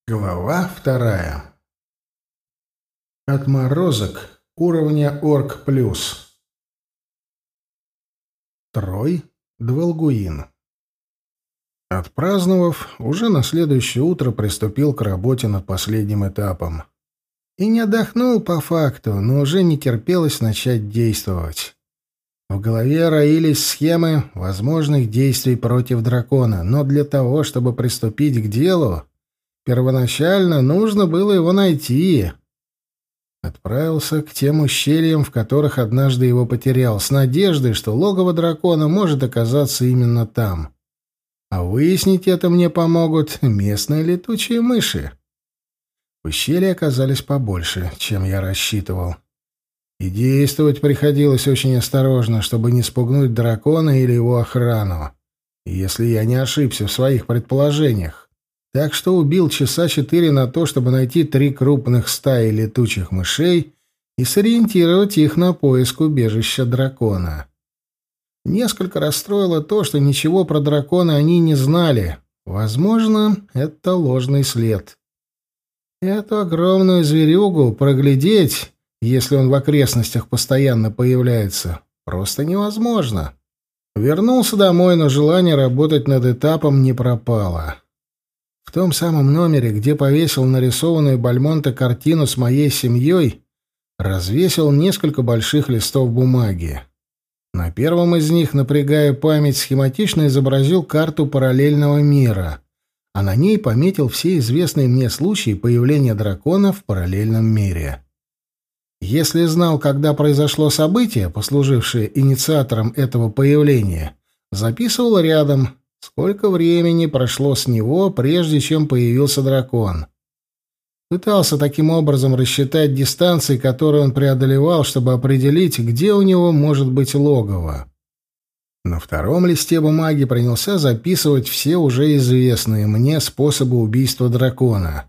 Глава вторая. Отморозок уровня Орг плюс. Трой Двалгуин. Отпраздновав, уже на следующее утро приступил к работе над последним этапом. И не отдохнул по факту, но уже не терпелось начать действовать. В голове роились схемы возможных действий против дракона, но для того, чтобы приступить к делу, первоначально нужно было его найти. Отправился к тем ущельям, в которых однажды его потерял, с надеждой, что логово дракона может оказаться именно там. А выяснить это мне помогут местные летучие мыши. Ущелья оказались побольше, чем я рассчитывал. И действовать приходилось очень осторожно, чтобы не спугнуть дракона или его охрану, если я не ошибся в своих предположениях. Так что убил часа 4 на то, чтобы найти 3 крупных стаи летучих мышей и сориентировать их на поиск убежища дракона. Несколько расстроило то, что ничего про дракона они не знали. Возможно, это ложный след. Эту огромную зверюгу проглядеть, если он в окрестностях постоянно появляется, просто невозможно. Вернулся домой, но желание работать над этапом не пропало. В том самом номере, где повесил нарисованную Бальмонте картину с моей семьей, развесил несколько больших листов бумаги. На первом из них, напрягая память, схематично изобразил карту параллельного мира, а на ней пометил все известные мне случаи появления дракона в параллельном мире. Если знал, когда произошло событие, послужившее инициатором этого появления, записывал рядом, сколько времени прошло с него, прежде чем появился дракон. Пытался таким образом рассчитать дистанции, которые он преодолевал, чтобы определить, где у него может быть логово. На втором листе бумаги принялся записывать все уже известные мне способы убийства дракона.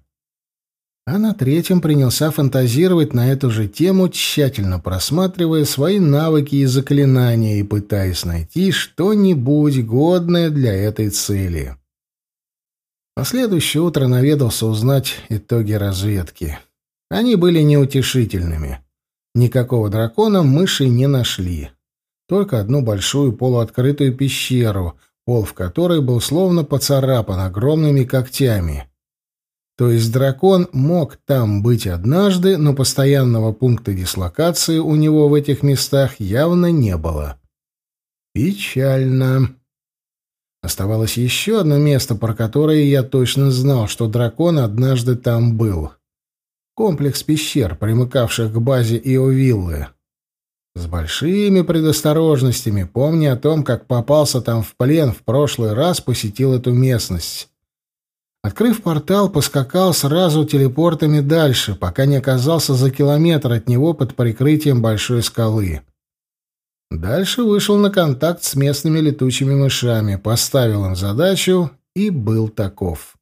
А на третьем принялся фантазировать на эту же тему, тщательно просматривая свои навыки и заклинания и пытаясь найти что-нибудь годное для этой цели. На следующее утро наведался узнать итоги разведки. Они были неутешительными. Никакого дракона мыши не нашли. Только одну большую полуоткрытую пещеру, пол в которой был словно поцарапан огромными когтями. То есть дракон мог там быть однажды, но постоянного пункта дислокации у него в этих местах явно не было. Печально. Оставалось еще одно место, про которое я точно знал, что дракон однажды там был. Комплекс пещер, примыкавших к базе Иовиллы. С большими предосторожностями, помня о том, как попался там в плен, в прошлый раз посетил эту местность. Открыв портал, поскакал сразу телепортами дальше, пока не оказался за километр от него под прикрытием большой скалы. Дальше вышел на контакт с местными летучими мышами, поставил им задачу и был таков.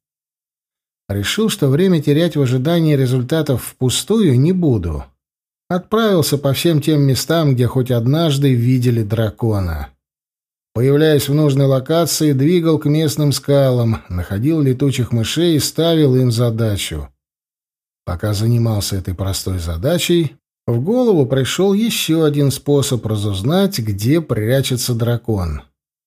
Решил, что время терять в ожидании результатов впустую не буду. Отправился по всем тем местам, где хоть однажды видели дракона. Появляясь в нужной локации, двигал к местным скалам, находил летучих мышей и ставил им задачу. Пока занимался этой простой задачей, в голову пришел еще один способ разузнать, где прячется дракон.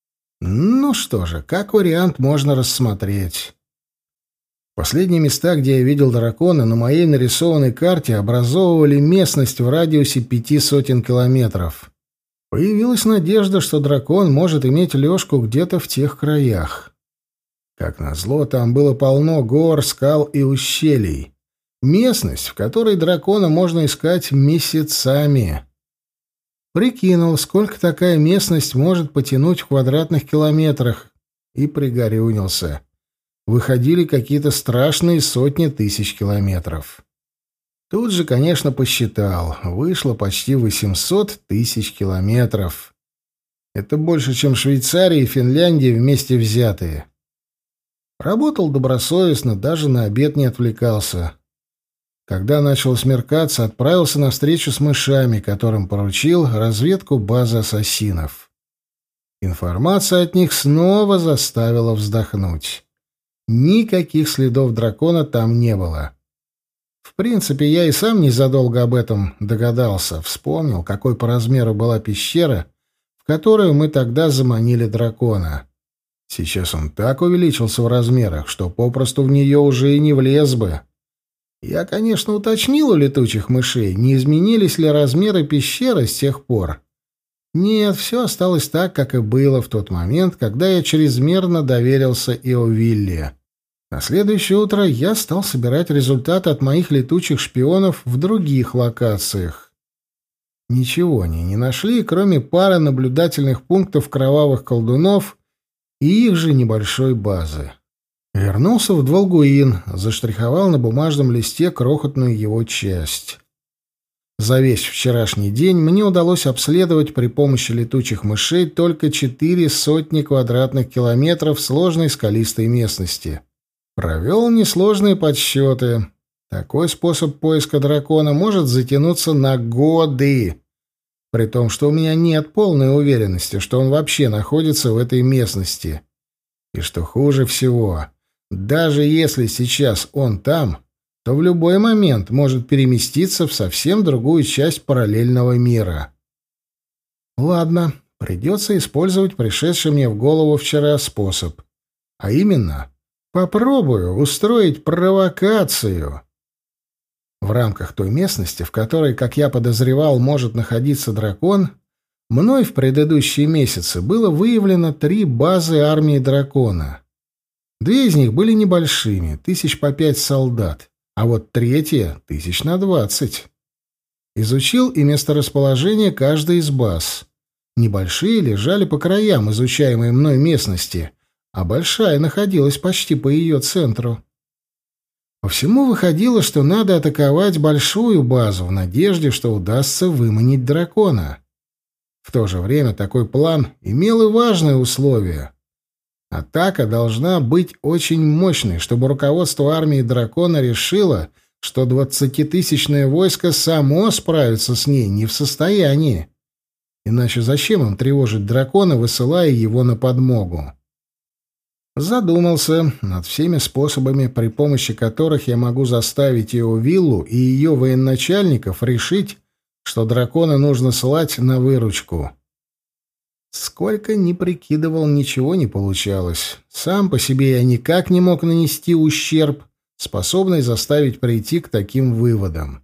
Ну что же, как вариант можно рассмотреть. Последние места, где я видел дракона, на моей нарисованной карте образовывали местность в радиусе 500 километров. Появилась надежда, что дракон может иметь лёжку где-то в тех краях. Как назло, там было полно гор, скал и ущелий. Местность, в которой дракона можно искать месяцами. Прикинул, сколько такая местность может потянуть в квадратных километрах, и пригорюнился. Выходили какие-то страшные сотни тысяч километров. Тут же, конечно, посчитал. Вышло почти 800 тысяч километров. Это больше, чем Швейцария и Финляндия вместе взятые. Работал добросовестно, даже на обед не отвлекался. Когда начал смеркаться, отправился на встречу с мышами, которым поручил разведку базы ассасинов. Информация от них снова заставила вздохнуть. Никаких следов дракона там не было. В принципе, я и сам незадолго об этом догадался, вспомнил, какой по размеру была пещера, в которую мы тогда заманили дракона. Сейчас он так увеличился в размерах, что попросту в нее уже и не влез бы. Я, конечно, уточнил у летучих мышей, не изменились ли размеры пещеры с тех пор. Нет, все осталось так, как и было в тот момент, когда я чрезмерно доверился Иовилле. На следующее утро я стал собирать результаты от моих летучих шпионов в других локациях. Ничего они не нашли, кроме пары наблюдательных пунктов кровавых колдунов и их же небольшой базы. Вернулся в Дволгуин, заштриховал на бумажном листе крохотную его часть. За весь вчерашний день мне удалось обследовать при помощи летучих мышей только 400 квадратных километров сложной скалистой местности. Провел несложные подсчеты. Такой способ поиска дракона может затянуться на годы, при том, что у меня нет полной уверенности, что он вообще находится в этой местности. И что хуже всего, даже если сейчас он там, то в любой момент может переместиться в совсем другую часть параллельного мира. Ладно, придется использовать пришедший мне в голову вчера способ. А именно, попробую устроить провокацию. В рамках той местности, в которой, как я подозревал, может находиться дракон, мной в предыдущие месяцы было выявлено 3 базы армии дракона. 2 из них были небольшими, 1000 по 5 солдат, а вот 3-я — 1000 на 20. Изучил и месторасположение каждой из баз. Небольшие лежали по краям изучаемой мной местности, а большая находилась почти по ее центру. По всему выходило, что надо атаковать большую базу в надежде, что удастся выманить дракона. В то же время такой план имел и важное условие. Атака должна быть очень мощной, чтобы руководство армии дракона решило, что 20-тысячное войско само справиться с ней не в состоянии. Иначе зачем им тревожить дракона, высылая его на подмогу? Задумался над всеми способами, при помощи которых я могу заставить Иовиллу и ее военачальников решить, что дракона нужно слать на выручку. Сколько ни прикидывал, ничего не получалось. Сам по себе я никак не мог нанести ущерб, способный заставить прийти к таким выводам.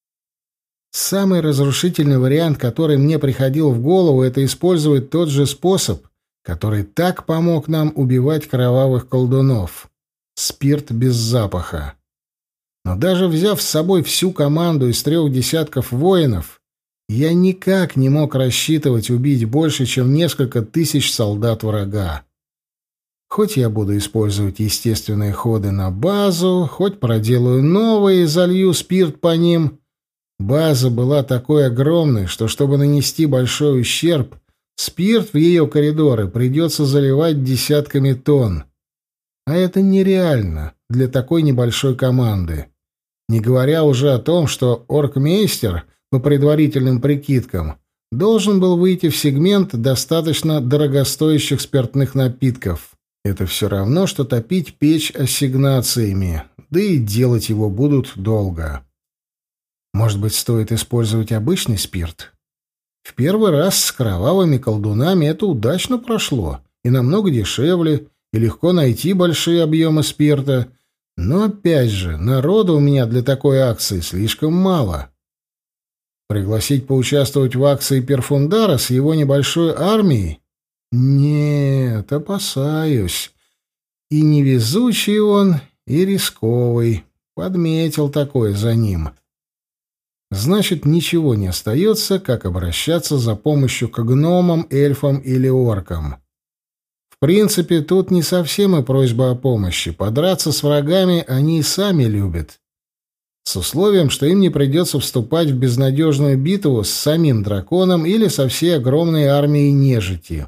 Самый разрушительный вариант, который мне приходил в голову, это использовать тот же способ, который так помог нам убивать кровавых колдунов — спирт без запаха. Но даже взяв с собой всю команду из 3 десятков воинов, я никак не мог рассчитывать убить больше, чем несколько тысяч солдат врага. Хоть я буду использовать естественные ходы на базу, хоть проделаю новые и залью спирт по ним, база была такой огромной, что, чтобы нанести большой ущерб, спирт в ее коридоры придется заливать десятками тонн. А это нереально для такой небольшой команды. Не говоря уже о том, что оргмейстер, по предварительным прикидкам, должен был выйти в сегмент достаточно дорогостоящих спиртных напитков. Это все равно, что топить печь ассигнациями, да и делать его будут долго. Может быть, стоит использовать обычный спирт? В первый раз с кровавыми колдунами это удачно прошло, и намного дешевле, и легко найти большие объемы спирта. Но опять же, народу у меня для такой акции слишком мало. Пригласить поучаствовать в акции Перфундара с его небольшой армией? Нет, опасаюсь. И невезучий он, и рисковый. Подметил такое за ним. Значит, ничего не остается, как обращаться за помощью к гномам, эльфам или оркам. В принципе, тут не совсем и просьба о помощи. Подраться с врагами они и сами любят. С условием, что им не придется вступать в безнадежную битву с самим драконом или со всей огромной армией нежити.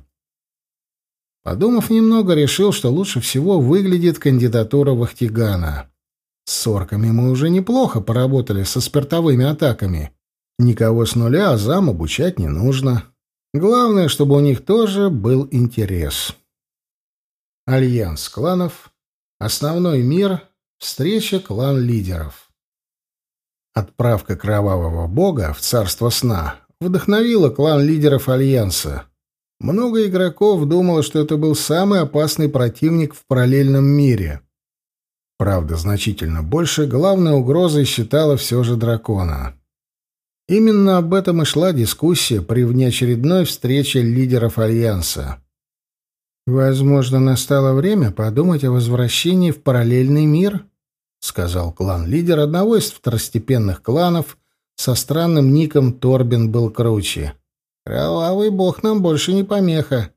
Подумав немного, решил, что лучше всего выглядит кандидатура Вахтигана. С орками мы уже неплохо поработали со спиртовыми атаками. Никого с нуля азам обучать не нужно. Главное, чтобы у них тоже был интерес. Альянс кланов Основной мир. Встреча клан-лидеров. Отправка кровавого бога в царство сна вдохновила клан лидеров Альянса. Много игроков думало, что это был самый опасный противник в параллельном мире. Правда, значительно больше главной угрозой считала все же дракона. Именно об этом и шла дискуссия при внеочередной встрече лидеров Альянса. «Возможно, настало время подумать о возвращении в параллельный мир», — сказал клан-лидер одного из второстепенных кланов со странным ником Торбин был круче. «Кровавый бог нам больше не помеха».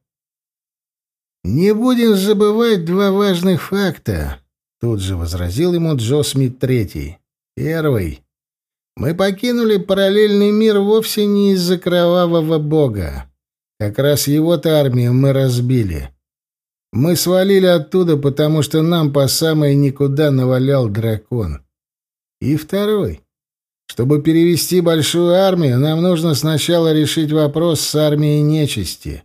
«Не будем забывать два важных факта», — тут же возразил ему Джо Смит III. «Первый. Мы покинули параллельный мир вовсе не из-за кровавого бога. Как раз его-то армию мы разбили. Мы свалили оттуда, потому что нам по самое никуда навалял дракон. И второй. Чтобы перевести большую армию, нам нужно сначала решить вопрос с армией нечисти.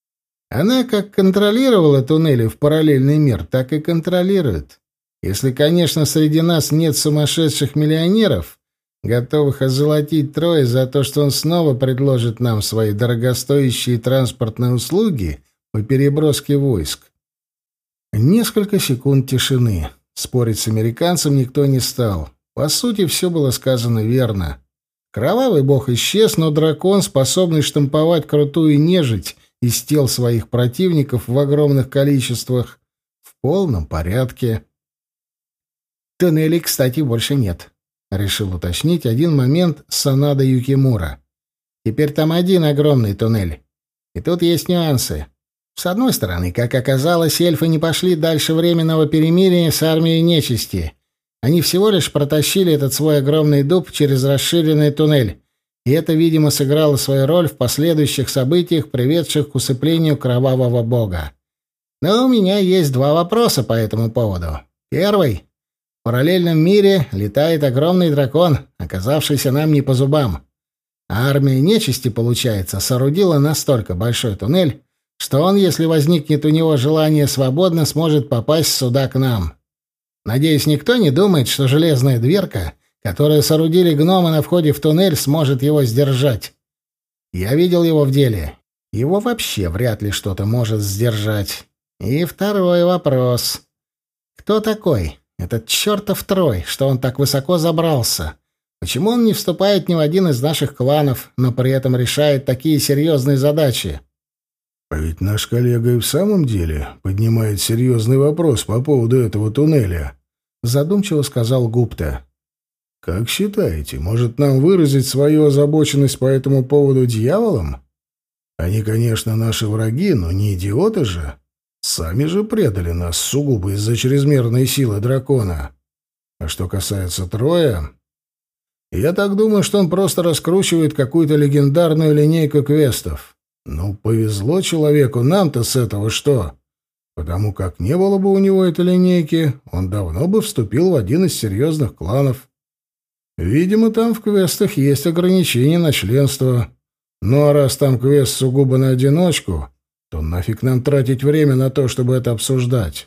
Она как контролировала туннели в параллельный мир, так и контролирует. Если, конечно, среди нас нет сумасшедших миллионеров, готовых озолотить Троя за то, что он снова предложит нам свои дорогостоящие транспортные услуги по переброске войск». Несколько секунд тишины. Спорить с американцем никто не стал. По сути, все было сказано верно. Кровавый бог исчез, но дракон, способный штамповать крутую нежить из тел своих противников в огромных количествах, в полном порядке. «Туннелей, кстати, больше нет», — решил уточнить один момент Санада Юкимура. «Теперь там один огромный туннель. И тут есть нюансы. С одной стороны, как оказалось, эльфы не пошли дальше временного перемирия с армией нечисти. Они всего лишь протащили этот свой огромный дуб через расширенный туннель, и это, видимо, сыграло свою роль в последующих событиях, приведших к усыплению кровавого бога. Но у меня есть два вопроса по этому поводу. Первый. В параллельном мире летает огромный дракон, оказавшийся нам не по зубам. А армия нечисти, получается, соорудила настолько большой туннель, что он, если возникнет у него желание свободно, сможет попасть сюда к нам. Надеюсь, никто не думает, что железная дверка, которую соорудили гномы на входе в туннель, сможет его сдержать. Я видел его в деле. Его вообще вряд ли что-то может сдержать. И второй вопрос. Кто такой этот чертов Трой, что он так высоко забрался? Почему он не вступает ни в один из наших кланов, но при этом решает такие серьезные задачи? А ведь наш коллега и в самом деле поднимает серьезный вопрос по поводу этого туннеля, задумчиво сказал Гупта. Как считаете, может нам выразить свою озабоченность по этому поводу дьяволам? Они, конечно, наши враги, но не идиоты же. Сами же предали нас сугубо из-за чрезмерной силы дракона. А что касается Троя, я так думаю, что он просто раскручивает какую-то легендарную линейку квестов. Ну, повезло человеку, нам-то с этого что? Потому как не было бы у него этой линейки, он давно бы вступил в один из серьезных кланов. Видимо, там в квестах есть ограничения на членство. Ну, а раз там квест сугубо на одиночку, то нафиг нам тратить время на то, чтобы это обсуждать?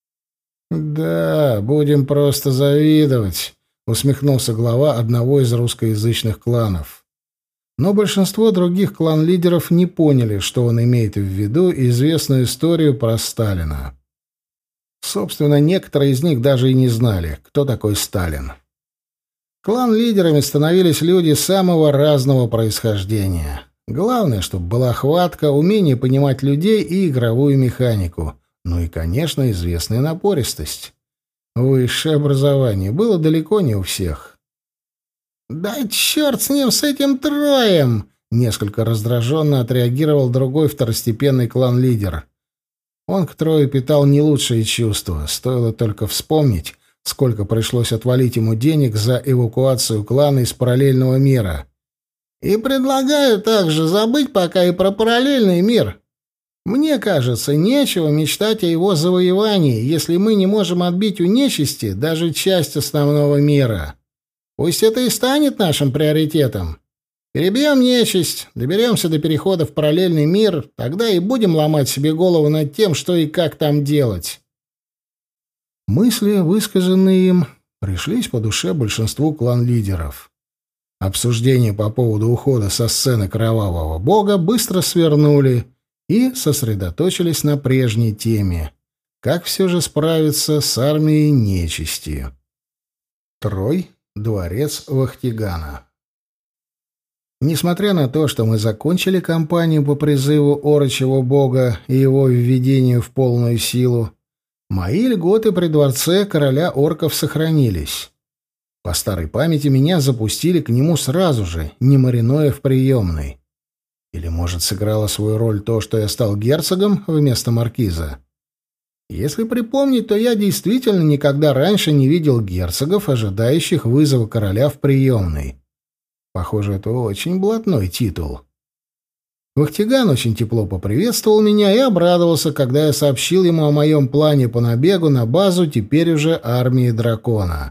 «Да, будем просто завидовать», — усмехнулся глава одного из русскоязычных кланов. Но большинство других клан-лидеров не поняли, что он имеет в виду известную историю про Сталина. Собственно, некоторые из них даже и не знали, кто такой Сталин. Клан-лидерами становились люди самого разного происхождения. Главное, чтобы была хватка, умение понимать людей и игровую механику. Ну и, конечно, известная напористость. Высшее образование было далеко не у всех. «Да черт с ним, с этим Троем!» — несколько раздраженно отреагировал другой второстепенный клан-лидер. Он к Трою питал не лучшие чувства. Стоило только вспомнить, сколько пришлось отвалить ему денег за эвакуацию клана из параллельного мира. «И предлагаю также забыть пока и про параллельный мир. Мне кажется, нечего мечтать о его завоевании, если мы не можем отбить у нечисти даже часть основного мира. Пусть это и станет нашим приоритетом. Перебьем нечисть, доберемся до перехода в параллельный мир, тогда и будем ломать себе голову над тем, что и как там делать». Мысли, высказанные им, пришлись по душе большинству клан-лидеров. Обсуждение по поводу ухода со сцены кровавого бога быстро свернули и сосредоточились на прежней теме. Как все же справиться с армией нечисти? Трой, дворец Вахтигана. Несмотря на то, что мы закончили кампанию по призыву Орочьего бога и его введению в полную силу, мои льготы при дворце короля орков сохранились. По старой памяти меня запустили к нему сразу же, не маринуя в приемной. Или, может, сыграло свою роль то, что я стал герцогом вместо маркиза? Если припомнить, то я действительно никогда раньше не видел герцогов, ожидающих вызова короля в приемной. Похоже, это очень блатной титул. Вахтиган очень тепло поприветствовал меня и обрадовался, когда я сообщил ему о моем плане по набегу на базу теперь уже армии дракона.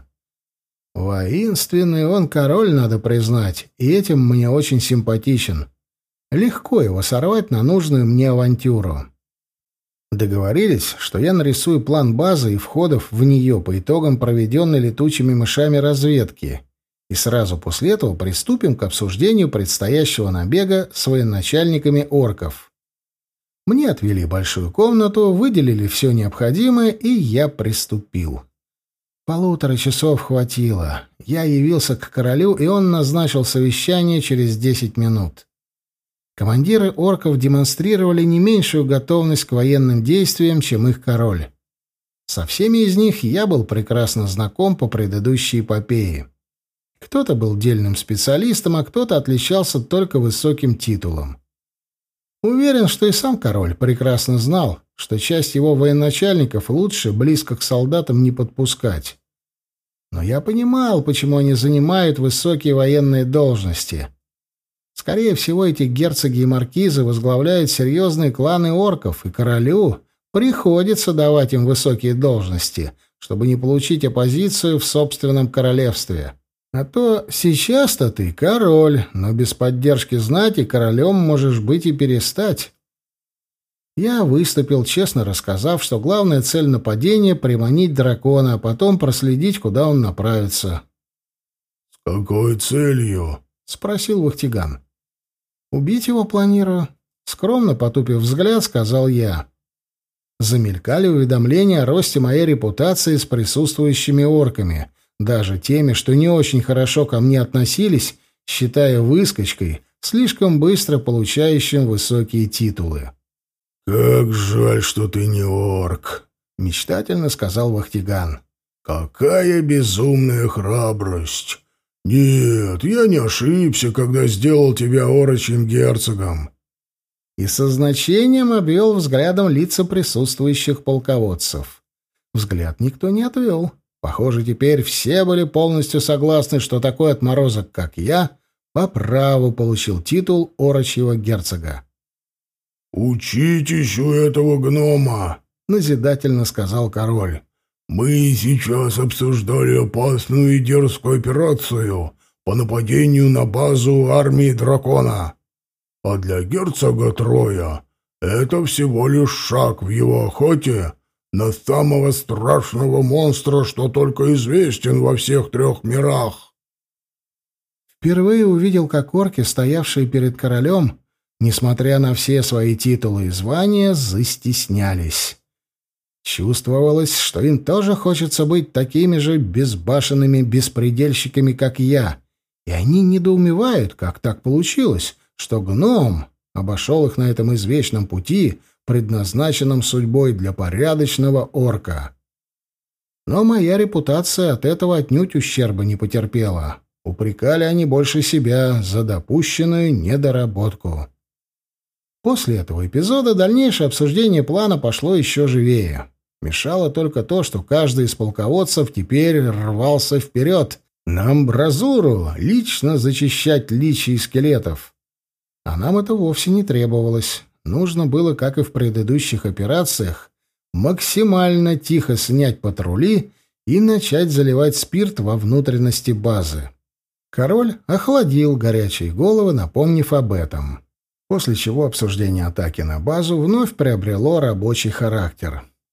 Воинственный он король, надо признать, и этим мне очень симпатичен. Легко его сорвать на нужную мне авантюру. Договорились, что я нарисую план базы и входов в нее по итогам проведенной летучими мышами разведки, и сразу после этого приступим к обсуждению предстоящего набега с военачальниками орков. Мне отвели большую комнату, выделили все необходимое, и я приступил. 1,5 часа хватило. Я явился к королю, и он назначил совещание через 10 минут. Командиры орков демонстрировали не меньшую готовность к военным действиям, чем их король. Со всеми из них я был прекрасно знаком по предыдущей эпопее. Кто-то был дельным специалистом, а кто-то отличался только высоким титулом. Уверен, что и сам король прекрасно знал, что часть его военачальников лучше близко к солдатам не подпускать. Но я понимал, почему они занимают высокие военные должности. Скорее всего, эти герцоги и маркизы возглавляют серьезные кланы орков, и королю приходится давать им высокие должности, чтобы не получить оппозицию в собственном королевстве. А то сейчас-то ты король, но без поддержки знати королем можешь быть и перестать. Я выступил, честно рассказав, что главная цель нападения — приманить дракона, а потом проследить, куда он направится. — С какой целью? — спросил Вахтиган. — Убить его планирую. Скромно потупив взгляд, сказал я. Замелькали уведомления о росте моей репутации с присутствующими орками, даже теми, что не очень хорошо ко мне относились, считая выскочкой, слишком быстро получающим высокие титулы. «Как жаль, что ты не орк», — мечтательно сказал Вахтиган. «Какая безумная храбрость! Нет, я не ошибся, когда сделал тебя орочьим герцогом». И со значением обвел взглядом лица присутствующих полководцев. Взгляд никто не отвел. Похоже, теперь все были полностью согласны, что такой отморозок, как я, по праву получил титул орочьего герцога. «Учитесь у этого гнома», — назидательно сказал король. «Мы сейчас обсуждали опасную и дерзкую операцию по нападению на базу армии дракона. А для герцога Троя это всего лишь шаг в его охоте на самого страшного монстра, что только известен во всех 3 мирах». Впервые увидел, как орки, стоявшие перед королем, несмотря на все свои титулы и звания, застеснялись. Чувствовалось, что им тоже хочется быть такими же безбашенными беспредельщиками, как я, и они недоумевают, как так получилось, что гном обошел их на этом извечном пути, предназначенном судьбой для порядочного орка. Но моя репутация от этого отнюдь ущерба не потерпела. Упрекали они больше себя за допущенную недоработку. После этого эпизода дальнейшее обсуждение плана пошло еще живее. Мешало только то, что каждый из полководцев теперь рвался вперед, на амбразуру, лично зачищать личий скелетов. А нам это вовсе не требовалось. Нужно было, как и в предыдущих операциях, максимально тихо снять патрули и начать заливать спирт во внутренности базы. Король охладил горячие головы, напомнив об этом. После чего обсуждение атаки на базу вновь приобрело рабочий характер.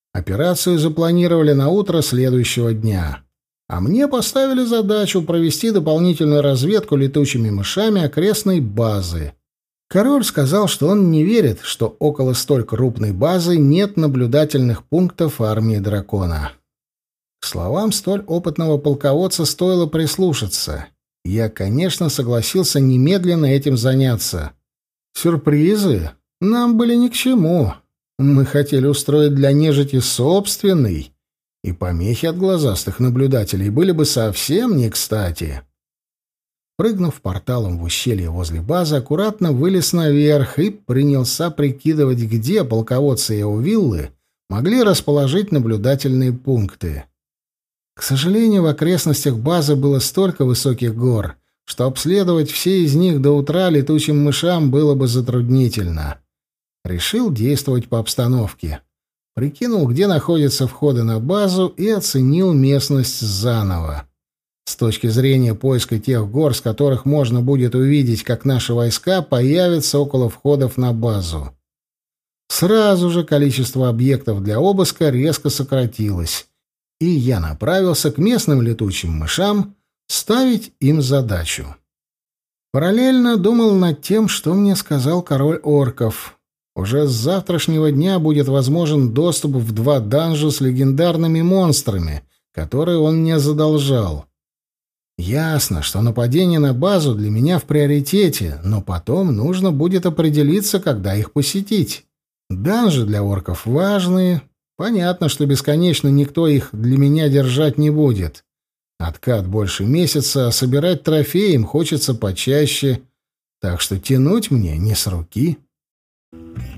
Операцию запланировали на утро следующего дня. А мне поставили задачу провести дополнительную разведку летучими мышами окрестной базы. Король сказал, что он не верит, что около столь крупной базы нет наблюдательных пунктов армии дракона. К словам столь опытного полководца стоило прислушаться. Я, конечно, согласился немедленно этим заняться. Сюрпризы нам были ни к чему. Мы хотели устроить для нежити собственный, и помехи от глазастых наблюдателей были бы совсем не кстати. Прыгнув порталом в ущелье возле базы, аккуратно вылез наверх и принялся прикидывать, где полководцы и Эовиллы могли расположить наблюдательные пункты. К сожалению, в окрестностях базы было столько высоких гор, что обследовать все из них до утра летучим мышам было бы затруднительно. Решил действовать по обстановке. Прикинул, где находятся входы на базу, и оценил местность заново. С точки зрения поиска тех гор, с которых можно будет увидеть, как наши войска появятся около входов на базу. Сразу же количество объектов для обыска резко сократилось, и я направился к местным летучим мышам ставить им задачу. Параллельно думал над тем, что мне сказал король орков. Уже с завтрашнего дня будет возможен доступ в 2 данжа с легендарными монстрами, которые он мне задолжал. Ясно, что нападение на базу для меня в приоритете, но потом нужно будет определиться, когда их посетить. Данжи для орков важные. Понятно, что бесконечно никто их для меня держать не будет. Откат больше месяца, а собирать трофеи им хочется почаще, так что тянуть мне не с руки.